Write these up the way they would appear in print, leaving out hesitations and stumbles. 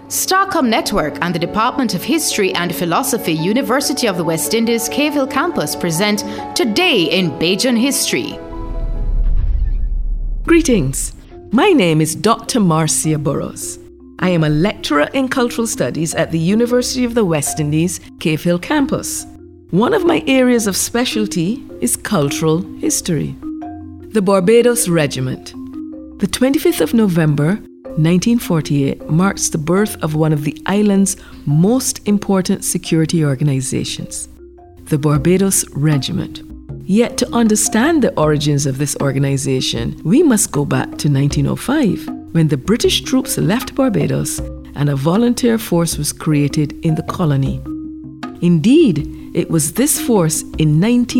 Starcom Network and the Department of History and Philosophy, University of the West Indies, Cave Hill Campus present Today in Bajan History. Greetings. My name is Dr. Marcia Burrows. I am a lecturer in cultural studies at the University of the West Indies, Cave Hill Campus. One of my areas of specialty is cultural history. The Barbados Regiment. The 25th of November, 1948 marks the birth of one of the island's most important security organizations, the Barbados Regiment. Yet to understand the origins of this organization, we must go back to 1905, when the British troops left Barbados and a volunteer force was created in the colony. Indeed, it was this force in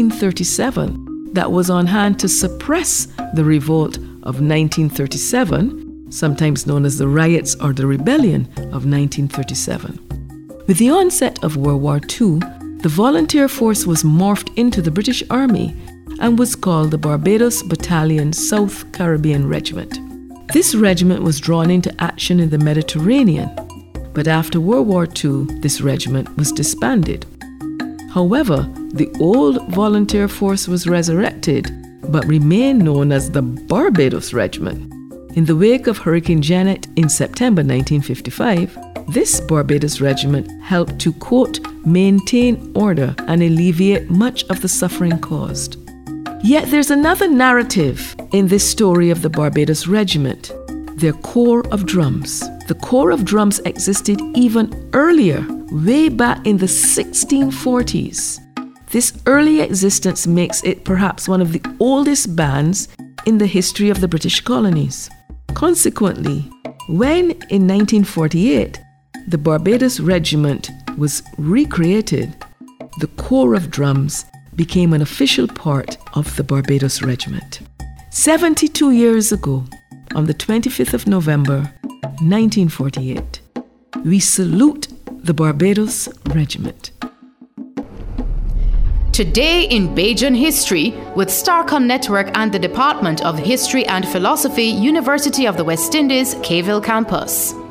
1937 that was on hand to suppress the revolt of 1937, sometimes known as the riots or the rebellion of 1937. With the onset of World War II, the volunteer force was morphed into the British Army and was called the Barbados Battalion South Caribbean Regiment. This regiment was drawn into action in the Mediterranean, but after World War II, this regiment was disbanded. However, the old volunteer force was resurrected, but remained known as the Barbados Regiment. In the wake of Hurricane Janet in September 1955, this Barbados Regiment helped to, quote, maintain order and alleviate much of the suffering caused. Yet there's another narrative in this story of the Barbados Regiment, their Corps of Drums. The Corps of Drums existed even earlier, way back in the 1640s. This early existence makes it perhaps one of the oldest bands in the history of the British colonies. Consequently, when in 1948 the Barbados Regiment was recreated, the Corps of Drums became an official part of the Barbados Regiment. 72 years ago, on the 25th of November, 1948, we salute the Barbados Regiment. Today in Bajan History with Starcom Network and the Department of History and Philosophy, University of the West Indies, Cave Hill Campus.